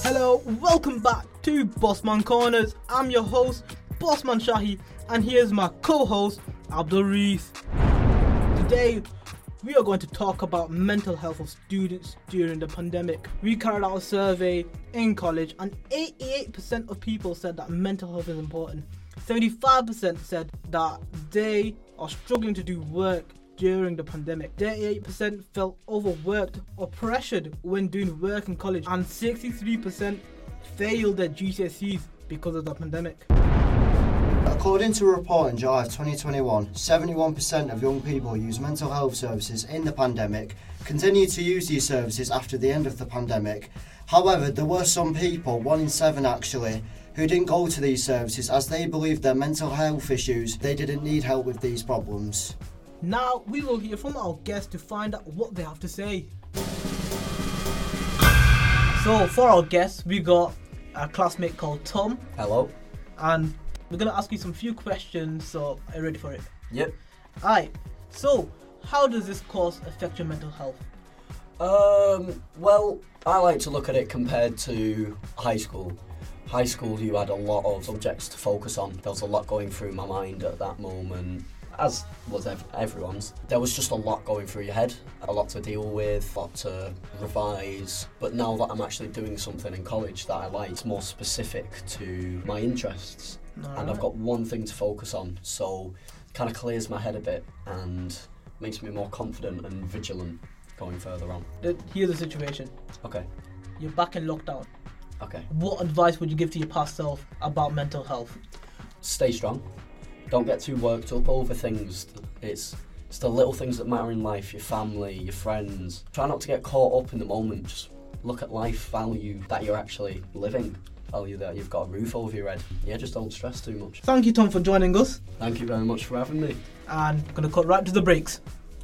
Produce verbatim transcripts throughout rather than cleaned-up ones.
Hello, welcome back to Bossman Corners. I'm your host, Bossman Shahi, and here's my co-host, Abdul Rees. Today, we are going to talk about mental health of students during the pandemic. We carried out a survey in college, and eighty-eight percent of people said that mental health is important. seventy-five percent said that they are struggling to do work during the pandemic. thirty-eight percent felt overworked or pressured when doing work in college, and sixty-three percent failed their G C S Es because of the pandemic. According to a report in July of twenty twenty-one, seventy-one percent of young people who use mental health services in the pandemic continued to use these services after the end of the pandemic. However, there were some people, one in seven actually, who didn't go to these services as they believed their mental health issues, they didn't need help with these problems. Now, we will hear from our guests to find out what they have to say. So, for our guests, we got a classmate called Tom. Hello. And we're going to ask you some few questions, so are you ready for it? Yep. Alright, so how does this course affect your mental health? Um, well, I like to look at it compared to high school. High school, you had a lot of subjects to focus on. There was a lot going through my mind at that moment, as was ev- everyone's. There was just a lot going through your head, a lot to deal with, a lot to revise. But now that I'm actually doing something in college that I like, it's more specific to my interests. All and right. I've got one thing to focus on, so it kind of clears my head a bit and makes me more confident and vigilant going further on. The- Here's the situation. Okay, You're back in lockdown. okay. What advice would you give to your past self about mental health? Stay strong. Don't get too worked up over things. It's, it's the little things that matter in life, your family, your friends. Try not to get caught up in the moment. Just look at life, value that you're actually living. Value that you've got a roof over your head. Yeah, just don't stress too much. Thank you, Tom, for joining us. Thank you very much for having me. And I'm going to cut right to the breaks.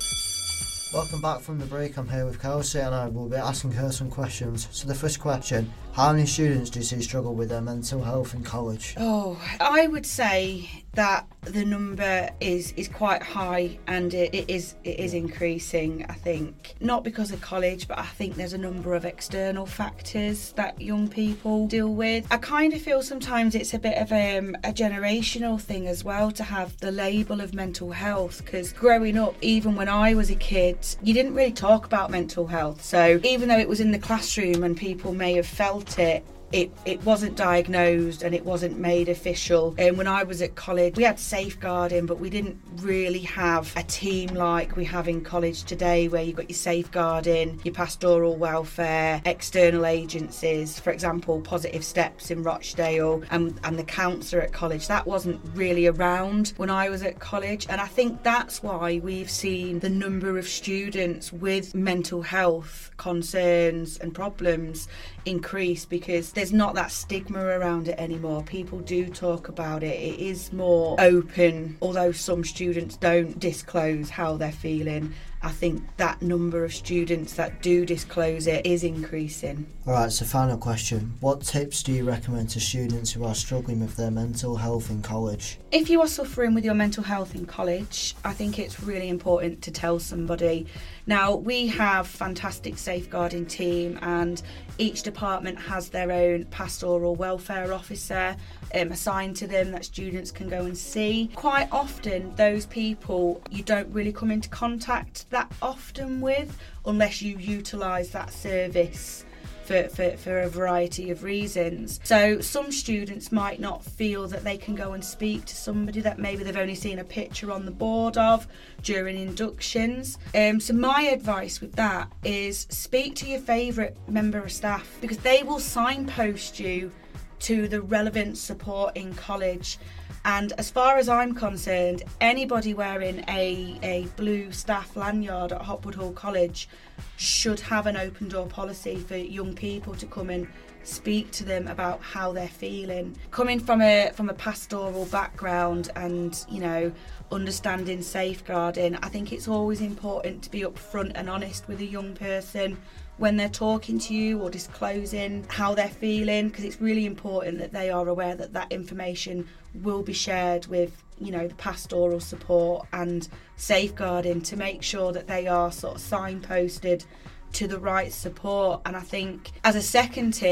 Welcome back from the break. I'm here with Kelsey and I will be asking her some questions. So the first question, how many students do you see struggle with their mental health in college? Oh, I would say that the number is, is quite high and it, it is it is increasing, I think. Not because of college, but I think there's a number of external factors that young people deal with. I kind of feel sometimes it's a bit of a, um, a generational thing as well to have the label of mental health, because growing up, even when I was a kid, you didn't really talk about mental health. So even though it was in the classroom and people may have felt it, It, it wasn't diagnosed and it wasn't made official. And when I was at college, we had safeguarding, but we didn't really have a team like we have in college today, where you've got your safeguarding, your pastoral welfare, external agencies, for example, Positive Steps in Rochdale, and, and the counsellor at college. That wasn't really around when I was at college. And I think that's why we've seen the number of students with mental health concerns and problems increase, because there's not that stigma around it anymore. People do talk about it. It is more open, although some students don't disclose how they're feeling. I think that number of students that do disclose it is increasing. Alright, so final question. What tips do you recommend to students who are struggling with their mental health in college? If you are suffering with your mental health in college, I think it's really important to tell somebody. Now, we have fantastic safeguarding team, and each department has their own pastoral welfare officer um, assigned to them that students can go and see. Quite often, those people you don't really come into contact that often with, unless you utilise that service For, for, for a variety of reasons. So some students might not feel that they can go and speak to somebody that maybe they've only seen a picture on the board of during inductions. Um, so my advice with that is speak to your favourite member of staff, because they will signpost you to the relevant support in college. And as far as I'm concerned, anybody wearing a, a blue staff lanyard at Hopwood Hall College should have an open door policy for young people to come and speak to them about how they're feeling. Coming from a from a pastoral background and, you know, understanding safeguarding, I think it's always important to be upfront and honest with a young person when they're talking to you or disclosing how they're feeling, because it's really important that they are aware that that information will be shared with, you know, the pastoral support and safeguarding, to make sure that they are sort of signposted to the right support. And I think as a second tip,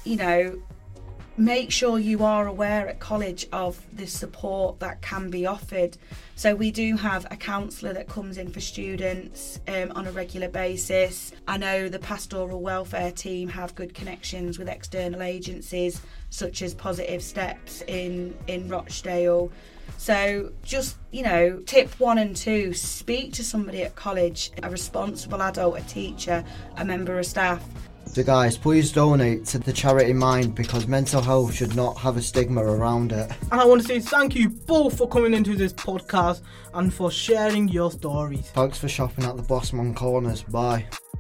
you know, make sure you are aware at college of the support that can be offered. So we do have a counsellor that comes in for students um, on a regular basis. I know the pastoral welfare team have good connections with external agencies such as Positive Steps in, in Rochdale. So just, you know, tip one and two, speak to somebody at college, a responsible adult, a teacher, a member of staff. So guys, please donate to the charity Mind, because mental health should not have a stigma around it. And I want to say thank you both for coming into this podcast and for sharing your stories. Thanks for shopping at the Bossman Corners. Bye.